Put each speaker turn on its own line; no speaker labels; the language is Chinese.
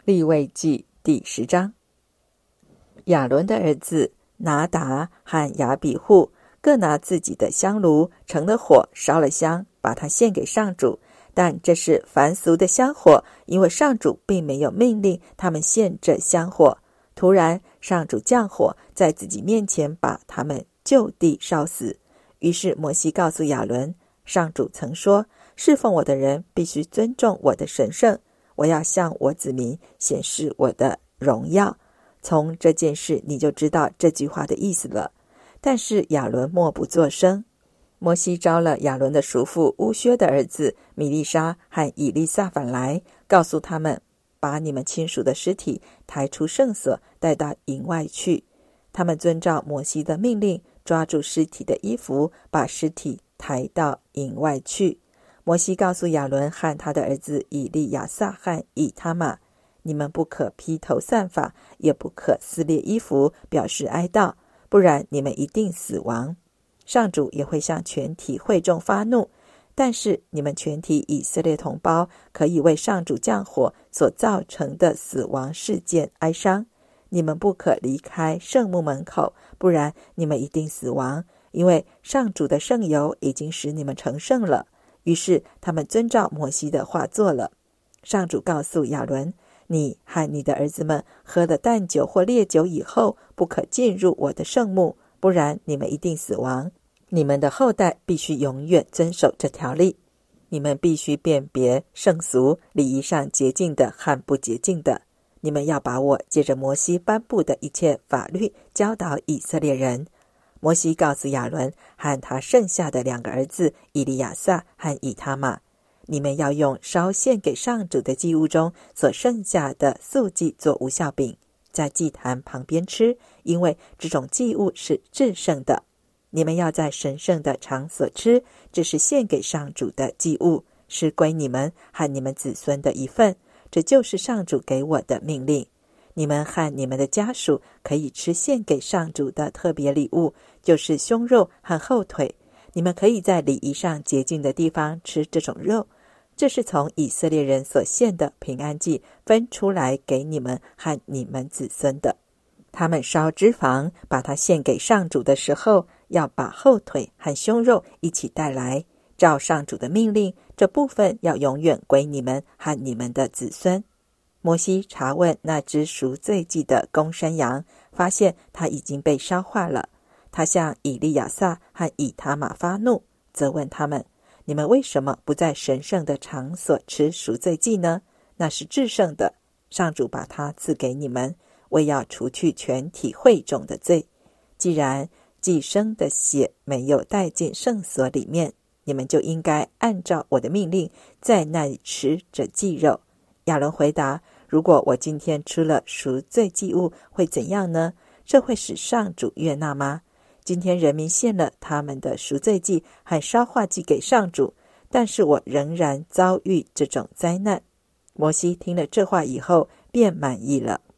利未记第10章。亚伦的儿子拿达和亚比户各拿自己的香炉，盛了火，烧了香，把它献给上主。但这是凡俗的香火，因为上主并没有命令他们献这香火。突然，上主降火，在自己面前把他们就地烧死。于是摩西告诉亚伦，上主曾说，侍奉我的人必须尊重我的神圣，我要向我子民显示我的荣耀。从这件事你就知道这句话的意思了。但是亚伦默不作声。摩西招了亚伦的叔父乌薛的儿子米利沙和以利撒反来，告诉他们，把你们亲属的尸体抬出圣所，带到营外去。他们遵照摩西的命令，抓住尸体的衣服，把尸体抬到营外去。摩西告诉亚伦和他的儿子以利亚撒和以他玛，你们不可披头散发，也不可撕裂衣服，表示哀悼，不然你们一定死亡。上主也会向全体会众发怒，但是你们全体以色列同胞可以为上主降火所造成的死亡事件哀伤。你们不可离开圣幕门口，不然你们一定死亡，因为上主的圣油已经使你们成圣了。于是他们遵照摩西的话做了。上主告诉亚伦，你和你的儿子们喝了淡酒或烈酒以后，不可进入我的圣幕，不然你们一定死亡。你们的后代必须永远遵守这条例。你们必须辨别圣俗，礼仪上洁净的和不洁净的。你们要把我借着摩西颁布的一切法律教导以色列人。摩西告诉亚伦和他剩下的2个儿子以利亚撒和以他玛，你们要用烧献给上主的祭物中所剩下的素祭做无酵饼，在祭坛旁边吃，因为这种祭物是至圣的。你们要在神圣的场所吃，这是献给上主的祭物，是归你们和你们子孙的一份，这就是上主给我的命令。你们和你们的家属可以吃献给上主的特别礼物，就是胸肉和后腿。你们可以在礼仪上洁净的地方吃这种肉，这是从以色列人所献的平安祭分出来给你们和你们子孙的。他们烧脂肪把它献给上主的时候，要把后腿和胸肉一起带来，照上主的命令，这部分要永远归你们和你们的子孙。摩西查问那只赎罪祭的公山羊，发现它已经被烧化了。他向以利亚撒和以他玛发怒，责问他们，你们为什么不在神圣的场所吃赎罪祭呢？那是至圣的，上主把它赐给你们，为要除去全体会众的罪。既然祭牲的血没有带进圣所里面，你们就应该按照我的命令在那里吃这祭肉。亚伦回答，如果我今天吃了赎罪祭物，会怎样呢？这会使上主悦纳吗？今天人民献了他们的赎罪祭和烧化祭给上主，但是我仍然遭遇这种灾难。摩西听了这话以后，便满意了。